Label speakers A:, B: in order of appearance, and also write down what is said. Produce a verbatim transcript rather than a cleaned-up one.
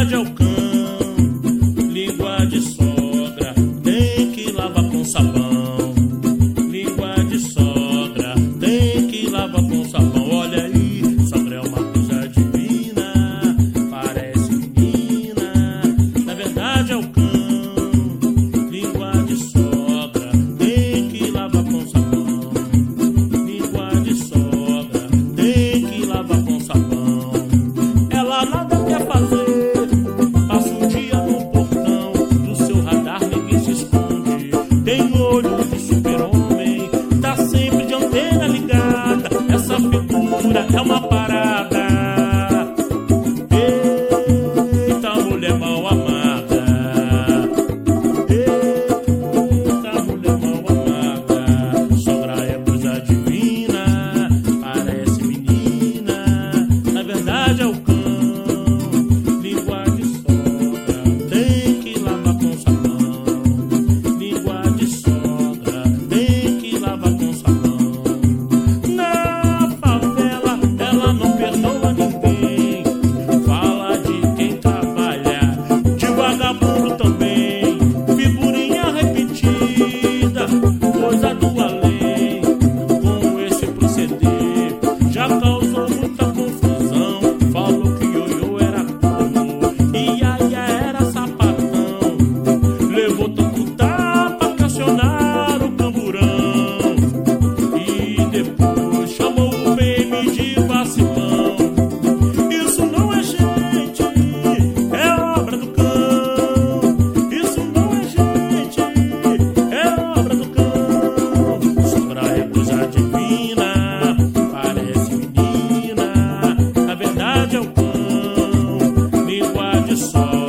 A: verdade é o cão, língua de sogra, tem que lavar com sabão. Língua de sogra, tem que lavar com sabão. Olha aí, sogra é uma coisa divina, parece menina, na verdade é o cão. Língua de sogra, tem que lavar com sabão. Língua de sogra, tem que lavar com sabão. Ela nada quer fazer, passa o dia no portão, do seu radar ninguém se esconde. Tem olho de super-homem, tá sempre de antena ligada. Essa figura é uma parada. Eita, mulher mal amada. Eita, mulher mal amada. Sogra é coisa divina, parece menina, na verdade é o cão. Língua de sogra, tem que lavar com sabão. Língua de sogra, tem que lavar com sabão. Na favela, ela não perdoa ninguém. Fala de quem trabalha, de vagabundo também. Figurinha repetida, coisa do além. Com esse proceder, já causou muita confusão. Falou que ioiô era corno e Iaia era sapatão. Levou tanto tapa que acionaram o camburão. E depois chamou o P M de vacilão. Isso não é gente, é obra do cão. Isso não é gente, é obra do cão. Sogra é coisa divina, parece menina, na verdade é o cão. Língua de sogra,